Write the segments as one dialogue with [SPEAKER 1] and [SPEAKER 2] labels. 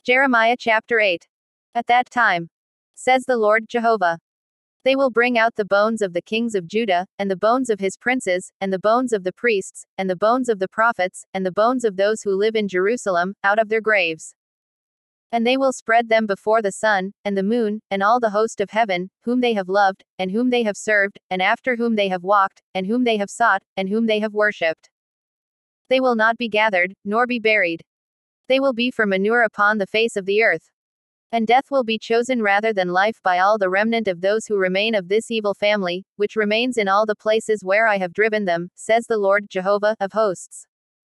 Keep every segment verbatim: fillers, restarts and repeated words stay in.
[SPEAKER 1] Jeremiah chapter eight. At that time, says the Lord Jehovah, they will bring out the bones of the kings of Judah, and the bones of his princes, and the bones of the priests, and the bones of the prophets, and the bones of those who live in Jerusalem, out of their graves. And they will spread them before the sun, and the moon, and all the host of heaven, whom they have loved, and whom they have served, and after whom they have walked, and whom they have sought, and whom they have worshipped. They will not be gathered, nor be buried. They will be for manure upon the face of the earth. And death will be chosen rather than life by all the remnant of those who remain of this evil family, which remains in all the places where I have driven them, says the Lord Jehovah of hosts.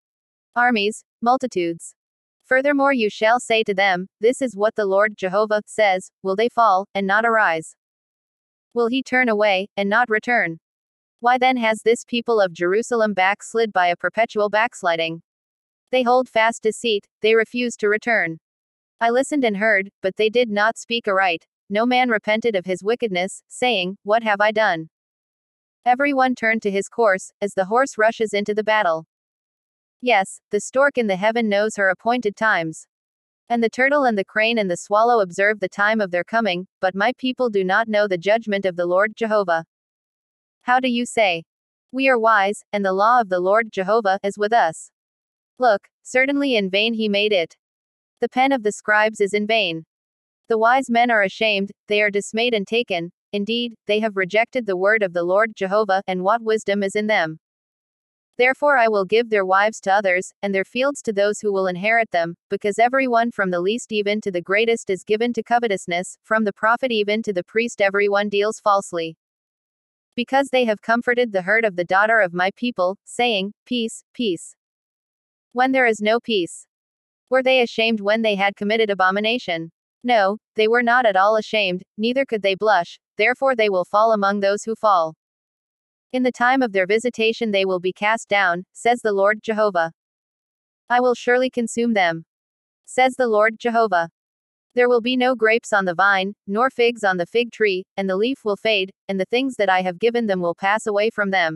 [SPEAKER 1] Armies, multitudes. Furthermore you shall say to them, this is what the Lord Jehovah says, will they fall, and not arise? Will he turn away, and not return? Why then has this people of Jerusalem backslid by a perpetual backsliding? They hold fast deceit, they refuse to return. I listened and heard, but they did not speak aright. No man repented of his wickedness, saying, what have I done? Every one turned to his course, as the horse rushes into the battle. Yes, the stork in the heaven knows her appointed times. And the turtle and the crane and the swallow observe the time of their coming, but my people do not know the judgment of the Lord Jehovah. How do you say? We are wise, and the law of the Lord Jehovah is with us. Look, certainly in vain he made it. The pen of the scribes is in vain. The wise men are ashamed, they are dismayed and taken. Indeed, they have rejected the word of the Lord Jehovah, and what wisdom is in them? Therefore I will give their wives to others, and their fields to those who will inherit them, because everyone from the least even to the greatest is given to covetousness, from the prophet even to the priest everyone deals falsely. Because they have comforted the hurt of the daughter of my people, saying, peace, peace. When there is no peace. Were they ashamed when they had committed abomination? No, they were not at all ashamed, neither could they blush, therefore they will fall among those who fall. In the time of their visitation they will be cast down, says the Lord Jehovah. I will surely consume them, says the Lord Jehovah. There will be no grapes on the vine, nor figs on the fig tree, and the leaf will fade, and the things that I have given them will pass away from them.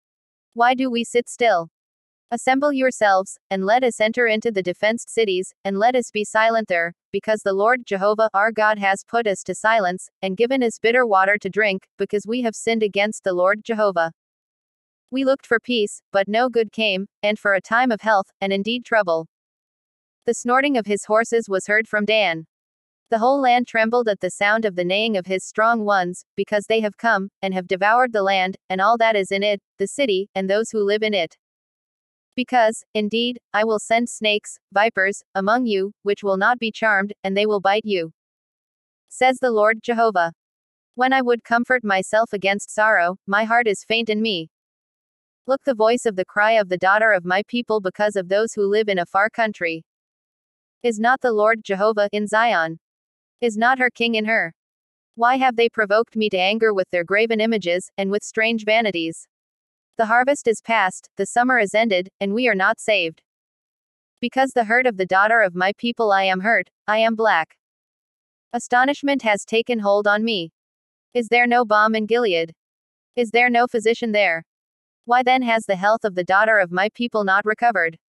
[SPEAKER 1] Why do we sit still? Assemble yourselves, and let us enter into the defenced cities, and let us be silent there, because the Lord Jehovah our God has put us to silence, and given us bitter water to drink, because we have sinned against the Lord Jehovah. We looked for peace, but no good came, and for a time of health, and indeed trouble. The snorting of his horses was heard from Dan. The whole land trembled at the sound of the neighing of his strong ones, because they have come, and have devoured the land, and all that is in it, the city, and those who live in it. Because, indeed, I will send snakes, vipers, among you, which will not be charmed, and they will bite you, says the Lord Jehovah. When I would comfort myself against sorrow, my heart is faint in me. Look, the voice of the cry of the daughter of my people because of those who live in a far country. Is not the Lord Jehovah in Zion? Is not her king in her? Why have they provoked me to anger with their graven images, and with strange vanities? The harvest is past, the summer is ended, and we are not saved. Because the hurt of the daughter of my people I am hurt, I am black. Astonishment has taken hold on me. Is there no balm in Gilead? Is there no physician there? Why then has the health of the daughter of my people not recovered?